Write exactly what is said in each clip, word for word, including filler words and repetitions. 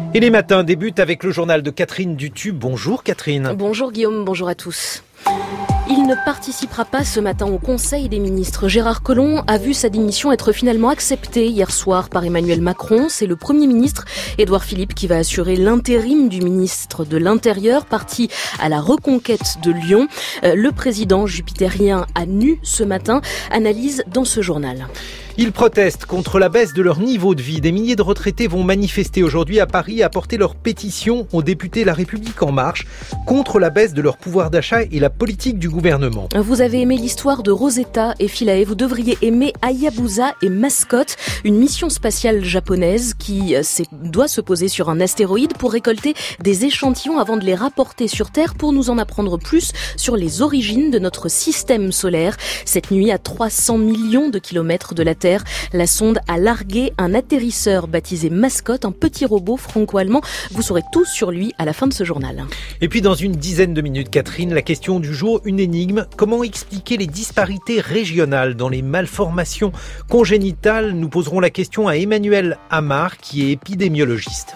Et les matins débutent avec le journal de Catherine Dutu. Bonjour Catherine. Bonjour Guillaume, bonjour à tous. Il ne participera pas ce matin au Conseil des ministres. Gérard Collomb a vu sa démission être finalement acceptée hier soir par Emmanuel Macron. C'est le Premier ministre Édouard Philippe qui va assurer l'intérim du ministre de l'Intérieur, parti à la reconquête de Lyon. Le président jupitérien à nu ce matin analyse dans ce journal. Ils protestent contre la baisse de leur niveau de vie. Des milliers de retraités vont manifester aujourd'hui à Paris et apporter leur pétition aux députés La République En Marche contre la baisse de leur pouvoir d'achat et la politique du gouvernement. Vous avez aimé l'histoire de Rosetta et Philae. Vous devriez aimer Hayabusa et Mascotte, une mission spatiale japonaise qui doit se poser sur un astéroïde pour récolter des échantillons avant de les rapporter sur Terre pour nous en apprendre plus sur les origines de notre système solaire. Cette nuit, à trois cents millions de kilomètres de la Terre, la sonde a largué un atterrisseur baptisé Mascotte, un petit robot franco-allemand. Vous saurez tout sur lui à la fin de ce journal. Et puis dans une dizaine de minutes, Catherine, la question du jour, une énigme. Comment expliquer les disparités régionales dans les malformations congénitales? Nous poserons la question à Emmanuel Amar, qui est épidémiologiste.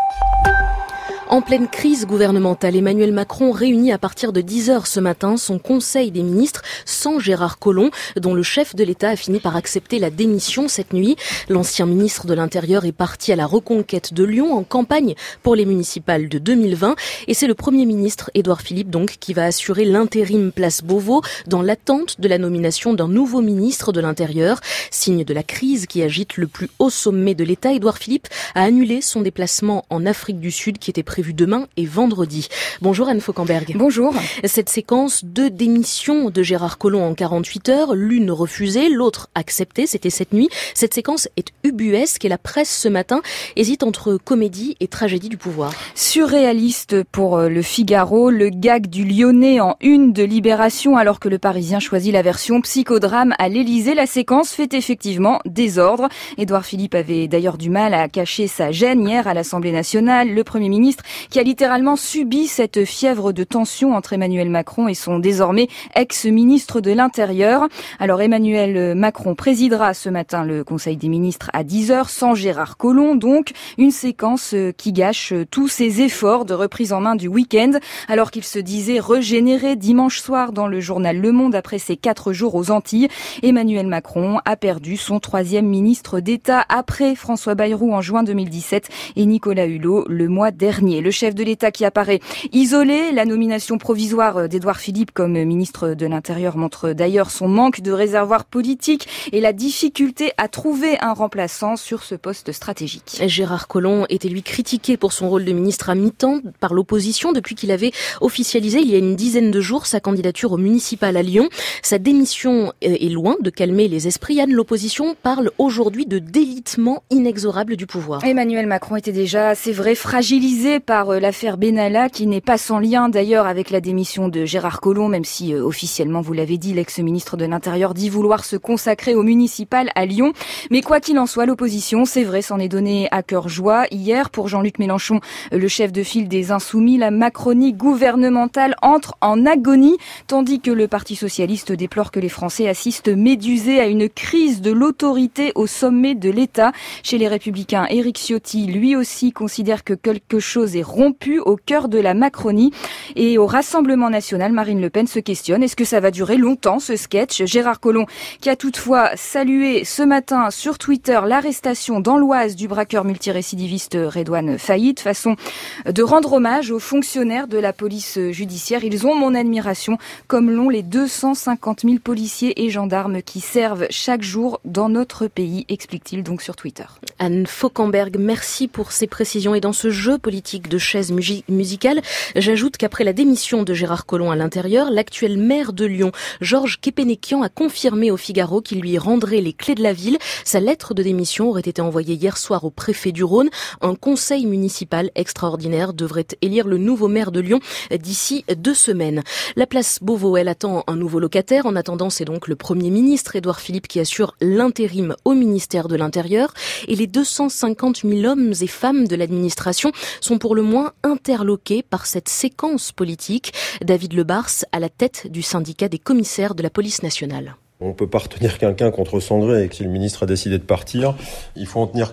En pleine crise gouvernementale, Emmanuel Macron réunit à partir de dix heures ce matin son Conseil des ministres sans Gérard Collomb, dont le chef de l'État a fini par accepter la démission cette nuit. L'ancien ministre de l'Intérieur est parti à la reconquête de Lyon en campagne pour les municipales de deux mille vingt. Et c'est le Premier ministre Édouard Philippe donc qui va assurer l'intérim place Beauvau dans l'attente de la nomination d'un nouveau ministre de l'Intérieur. Signe de la crise qui agite le plus haut sommet de l'État, Édouard Philippe a annulé son déplacement en Afrique du Sud qui était prévu demain et vendredi. Bonjour Anne Fauquemberg. Bonjour. Cette séquence de démission de Gérard Collomb en quarante-huit heures, l'une refusée, l'autre acceptée, c'était cette nuit. Cette séquence est ubuesque et la presse ce matin hésite entre comédie et tragédie du pouvoir. Surréaliste pour le Figaro, le gag du Lyonnais en une de Libération alors que le Parisien choisit la version psychodrame à l'Élysée. La séquence fait effectivement désordre. Édouard Philippe avait d'ailleurs du mal à cacher sa gêne hier à l'Assemblée nationale. Le Premier ministre qui a littéralement subi cette fièvre de tension entre Emmanuel Macron et son désormais ex-ministre de l'Intérieur. Alors Emmanuel Macron présidera ce matin le Conseil des ministres à dix heures sans Gérard Collomb, donc une séquence qui gâche tous ses efforts de reprise en main du week-end alors qu'il se disait régénéré dimanche soir dans le journal Le Monde après ses quatre jours aux Antilles. Emmanuel Macron a perdu son troisième ministre d'État après François Bayrou en juin deux mille dix-sept et Nicolas Hulot le mois dernier. Le chef de l'État qui apparaît isolé, la nomination provisoire d'Édouard Philippe comme ministre de l'Intérieur montre d'ailleurs son manque de réservoir politique et la difficulté à trouver un remplaçant sur ce poste stratégique. Gérard Collomb était lui critiqué pour son rôle de ministre à mi-temps par l'opposition depuis qu'il avait officialisé il y a une dizaine de jours sa candidature au municipal à Lyon. Sa démission est loin de calmer les esprits. Anne, l'opposition parle aujourd'hui de délitement inexorable du pouvoir. Emmanuel Macron était déjà, c'est vrai, fragilisé par l'affaire Benalla, qui n'est pas sans lien d'ailleurs avec la démission de Gérard Collomb, même si euh, officiellement, vous l'avez dit, l'ex-ministre de l'Intérieur dit vouloir se consacrer au municipal à Lyon. Mais quoi qu'il en soit, l'opposition, c'est vrai, s'en est donné à cœur joie. Hier, pour Jean-Luc Mélenchon, le chef de file des Insoumis, la Macronie gouvernementale entre en agonie, tandis que le Parti socialiste déplore que les Français assistent médusés à une crise de l'autorité au sommet de l'État. Chez les Républicains, Éric Ciotti, lui aussi, considère que quelque chose est rompu au cœur de la Macronie. Et au Rassemblement national, Marine Le Pen se questionne. Est-ce que ça va durer longtemps, ce sketch? Gérard Collomb, qui a toutefois salué ce matin sur Twitter l'arrestation dans l'Oise du braqueur multirécidiviste Redouane Faïd, façon de rendre hommage aux fonctionnaires de la police judiciaire. Ils ont mon admiration, comme l'ont les deux cent cinquante mille policiers et gendarmes qui servent chaque jour dans notre pays, explique-t-il donc sur Twitter. Anne Fauquemberg, merci pour ces précisions. Et dans ce jeu politique de chaises musicales, j'ajoute qu'après la démission de Gérard Collomb à l'Intérieur, l'actuel maire de Lyon, Georges Képénékian, a confirmé au Figaro qu'il lui rendrait les clés de la ville. Sa lettre de démission aurait été envoyée hier soir au préfet du Rhône. Un conseil municipal extraordinaire devrait élire le nouveau maire de Lyon d'ici deux semaines. La place Beauvau, elle attend un nouveau locataire. En attendant, c'est donc le Premier ministre Édouard Philippe qui assure l'intérim au ministère de l'Intérieur. Et les deux cent cinquante mille hommes et femmes de l'administration sont pour le moins interloqués par cette séquence politique. David Lebars à la tête du syndicat des commissaires de la police nationale. On ne peut pas retenir quelqu'un contre son gré et que si le ministre a décidé de partir, il faut en tenir compte.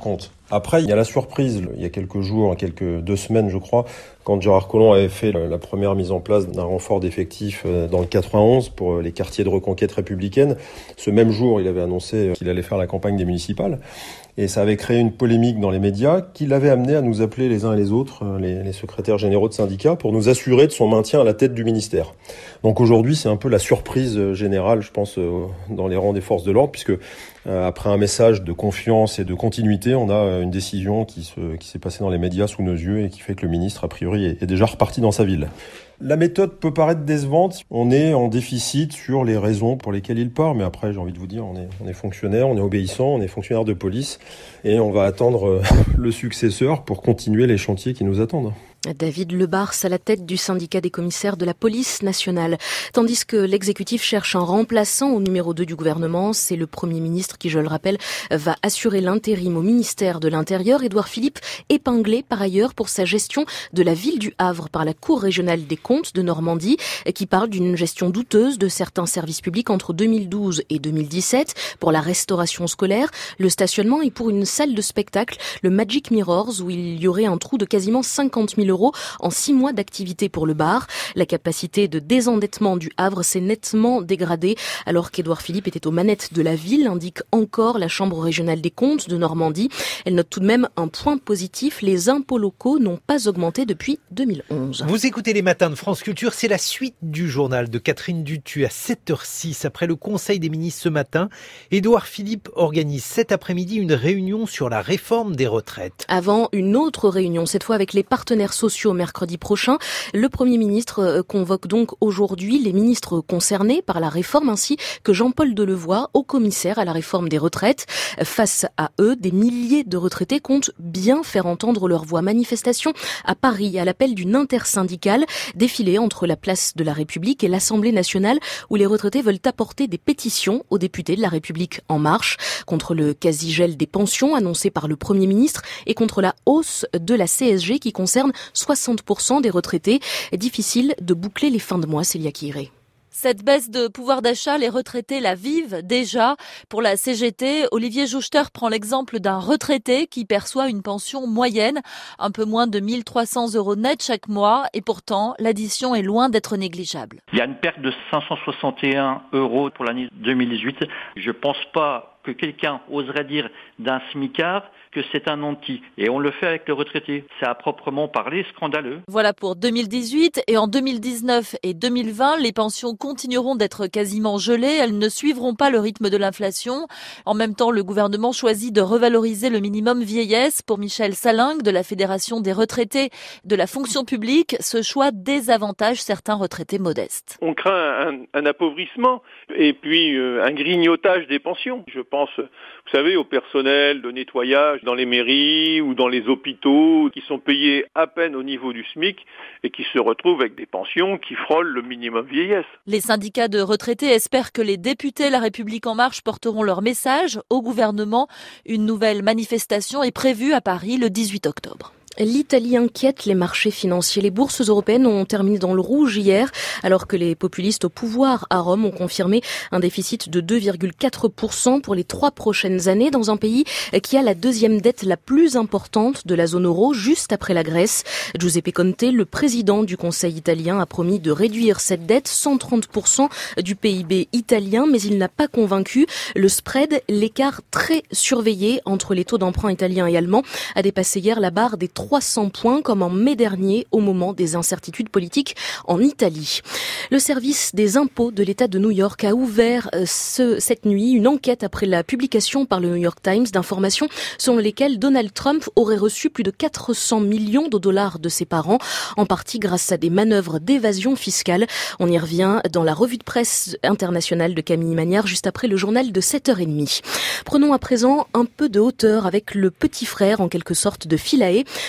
Après, il y a la surprise, il y a quelques jours, quelques deux semaines je crois, quand Gérard Collomb avait fait la première mise en place d'un renfort d'effectifs dans le quatre-vingt-onze pour les quartiers de reconquête républicaine. Ce même jour, il avait annoncé qu'il allait faire la campagne des municipales. Et ça avait créé une polémique dans les médias qui l'avait amené à nous appeler les uns et les autres, les, les secrétaires généraux de syndicats, pour nous assurer de son maintien à la tête du ministère. Donc aujourd'hui, c'est un peu la surprise générale, je pense, dans les rangs des forces de l'ordre, puisque après un message de confiance et de continuité, on a une décision qui, se, qui s'est passée dans les médias sous nos yeux et qui fait que le ministre, a priori, est, est déjà reparti dans sa ville. La méthode peut paraître décevante. On est en déficit sur les raisons pour lesquelles il part. Mais après, j'ai envie de vous dire, on est, on est fonctionnaire, on est obéissant, on est fonctionnaire de police. Et on va attendre le successeur pour continuer les chantiers qui nous attendent. David Lebars à la tête du syndicat des commissaires de la police nationale. Tandis que l'exécutif cherche un remplaçant au numéro deux du gouvernement, c'est le Premier ministre qui, je le rappelle, va assurer l'intérim au ministère de l'Intérieur. Édouard Philippe, épinglé par ailleurs pour sa gestion de la ville du Havre par la Cour régionale des comptes de Normandie, qui parle d'une gestion douteuse de certains services publics entre deux mille douze et deux mille dix-sept pour la restauration scolaire, le stationnement et pour une salle de spectacle, le Magic Mirrors, où il y aurait un trou de quasiment cinquante mille euros en six mois d'activité pour le bar. La capacité de désendettement du Havre s'est nettement dégradée alors qu'Édouard Philippe était aux manettes de la ville, indique encore la Chambre régionale des comptes de Normandie. Elle note tout de même un point positif, les impôts locaux n'ont pas augmenté depuis deux mille onze. Vous écoutez les matins de France Culture, c'est la suite du journal de Catherine Dutu à sept heures six. Après le Conseil des ministres ce matin, Édouard Philippe organise cet après-midi une réunion sur la réforme des retraites. Avant une autre réunion, cette fois avec les partenaires sociaux mercredi prochain. Le Premier ministre convoque donc aujourd'hui les ministres concernés par la réforme ainsi que Jean-Paul Delevoye, haut commissaire à la réforme des retraites. Face à eux, des milliers de retraités comptent bien faire entendre leur voix. Manifestation à Paris à l'appel d'une intersyndicale, défilé entre la place de la République et l'Assemblée nationale où les retraités veulent apporter des pétitions aux députés de la République En Marche contre le quasi-gel des pensions annoncé par le Premier ministre et contre la hausse de la C S G qui concerne soixante pour cent des retraités. Difficile de boucler les fins de mois, Célia Quiré. Cette baisse de pouvoir d'achat, les retraités la vivent déjà. Pour la C G T, Olivier Jouchter prend l'exemple d'un retraité qui perçoit une pension moyenne, un peu moins de mille trois cents euros net chaque mois, et pourtant, l'addition est loin d'être négligeable. Il y a une perte de cinq cent soixante et un euros pour l'année deux mille dix-huit. Je ne pense pas que quelqu'un oserait dire d'un smicard que c'est un anti. Et on le fait avec le retraité. C'est à proprement parler scandaleux. Voilà pour deux mille dix-huit. Et en deux mille dix-neuf et deux mille vingt, les pensions continueront d'être quasiment gelées. Elles ne suivront pas le rythme de l'inflation. En même temps, le gouvernement choisit de revaloriser le minimum vieillesse. Pour Michel Salingue, de la Fédération des retraités de la fonction publique, ce choix désavantage certains retraités modestes. On craint un, un appauvrissement et puis euh, un grignotage des pensions. Je pense, vous savez, au personnel de nettoyage dans les mairies ou dans les hôpitaux qui sont payés à peine au niveau du SMIC et qui se retrouvent avec des pensions qui frôlent le minimum vieillesse. Les syndicats de retraités espèrent que les députés La République En Marche porteront leur message au gouvernement. Une nouvelle manifestation est prévue à Paris le dix-huit octobre. L'Italie inquiète les marchés financiers. Les bourses européennes ont terminé dans le rouge hier, alors que les populistes au pouvoir à Rome ont confirmé un déficit de deux virgule quatre pour cent pour les trois prochaines années dans un pays qui a la deuxième dette la plus importante de la zone euro, juste après la Grèce. Giuseppe Conte, le président du Conseil italien, a promis de réduire cette dette, cent trente pour cent du P I B italien, mais il n'a pas convaincu. Le spread, l'écart très surveillé entre les taux d'emprunt italiens et allemands, a dépassé hier la barre des trois cents points comme en mai dernier au moment des incertitudes politiques en Italie. Le service des impôts de l'État de New York a ouvert ce, cette nuit une enquête après la publication par le New York Times d'informations selon lesquelles Donald Trump aurait reçu plus de quatre cents millions de dollars de ses parents, en partie grâce à des manœuvres d'évasion fiscale. On y revient dans la revue de presse internationale de Camille Magnard juste après le journal de sept heures trente. Prenons à présent un peu de hauteur avec le petit frère en quelque sorte de Philae.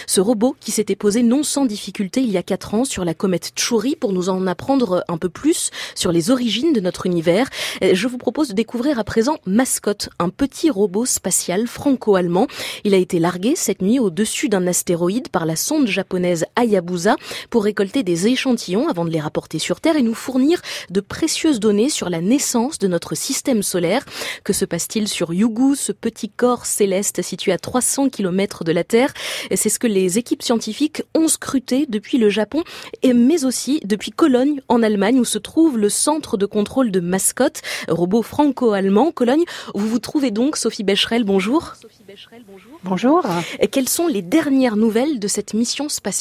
Ce robot qui s'était posé non sans difficulté il y a quatre ans sur la comète Chury pour nous en apprendre un peu plus sur les origines de notre univers. Je vous propose de découvrir à présent Mascot, un petit robot spatial franco-allemand. Il a été largué cette nuit au-dessus d'un astéroïde par la sonde japonaise Hayabusa pour récolter des échantillons avant de les rapporter sur Terre et nous fournir de précieuses données sur la naissance de notre système solaire. Que se passe-t-il sur Yugu, ce petit corps céleste situé à trois cents kilomètres de la Terre? C'est ce que les équipes scientifiques ont scruté depuis le Japon, et mais aussi depuis Cologne en Allemagne où se trouve le centre de contrôle de Mascot, robot franco-allemand. Cologne, vous vous trouvez donc, Sophie Becherel, bonjour. Sophie Becherel, bonjour. Bonjour. Et quelles sont les dernières nouvelles de cette mission spatiale ?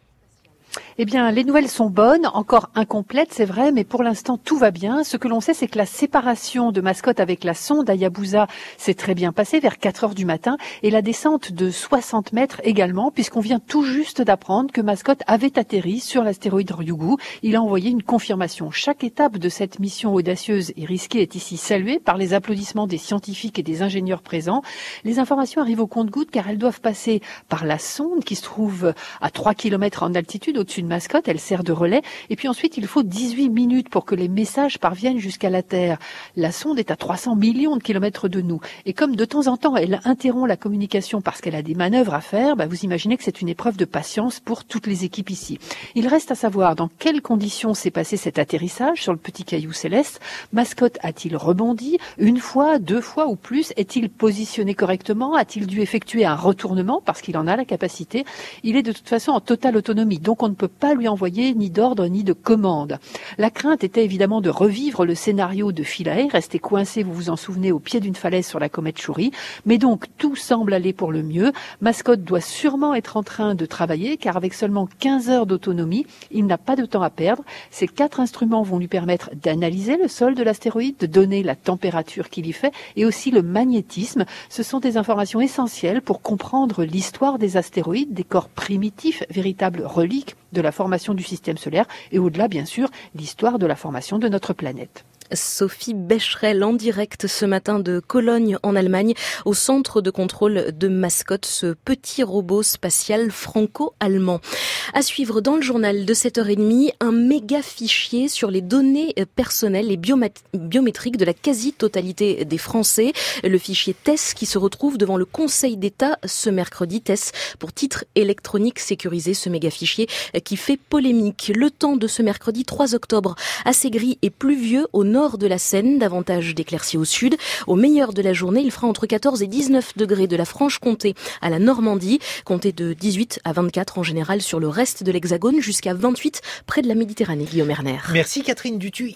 Eh bien, les nouvelles sont bonnes, encore incomplètes, c'est vrai, mais pour l'instant, tout va bien. Ce que l'on sait, c'est que la séparation de Mascot avec la sonde Hayabusa s'est très bien passée vers quatre heures du matin et la descente de soixante mètres également, puisqu'on vient tout juste d'apprendre que Mascot avait atterri sur l'astéroïde Ryugu. Il a envoyé une confirmation. Chaque étape de cette mission audacieuse et risquée est ici saluée par les applaudissements des scientifiques et des ingénieurs présents. Les informations arrivent au compte-gouttes car elles doivent passer par la sonde qui se trouve à trois kilomètres en altitude au-dessus de Mascot, elle sert de relais, et puis ensuite il faut dix-huit minutes pour que les messages parviennent jusqu'à la Terre. La sonde est à trois cents millions de kilomètres de nous, et comme de temps en temps elle interrompt la communication parce qu'elle a des manœuvres à faire, bah vous imaginez que c'est une épreuve de patience pour toutes les équipes ici. Il reste à savoir dans quelles conditions s'est passé cet atterrissage sur le petit caillou céleste. Mascot a-t-il rebondi une fois, deux fois ou plus? Est-il positionné correctement? A-t-il dû effectuer un retournement parce qu'il en a la capacité? Il est de toute façon en totale autonomie, donc on ne peut pas lui envoyer ni d'ordre ni de commande. La crainte était évidemment de revivre le scénario de Philae, resté coincé, vous vous en souvenez, au pied d'une falaise sur la comète Chury. Mais donc, tout semble aller pour le mieux. Mascot doit sûrement être en train de travailler, car avec seulement quinze heures d'autonomie, il n'a pas de temps à perdre. Ces quatre instruments vont lui permettre d'analyser le sol de l'astéroïde, de donner la température qu'il y fait, et aussi le magnétisme. Ce sont des informations essentielles pour comprendre l'histoire des astéroïdes, des corps primitifs, véritables reliques de la formation du système solaire et au-delà, bien sûr, l'histoire de la formation de notre planète. Sophie Becherel en direct ce matin de Cologne en Allemagne au centre de contrôle de Mascot, ce petit robot spatial franco-allemand. À suivre dans le journal de sept heures trente, un méga fichier sur les données personnelles et biométriques de la quasi-totalité des Français. Le fichier T E S qui se retrouve devant le Conseil d'État ce mercredi. T E S pour titre électronique sécurisé, ce méga fichier qui fait polémique. Le temps de ce mercredi trois octobre, assez gris et pluvieux au nord de la Seine, davantage d'éclaircies au sud. Au meilleur de la journée, il fera entre quatorze et dix-neuf degrés de la Franche-Comté à la Normandie, comptez de dix-huit à vingt-quatre en général sur le reste de l'Hexagone, jusqu'à vingt-huit près de la Méditerranée. Guillaume Erner. Merci Catherine Dutu.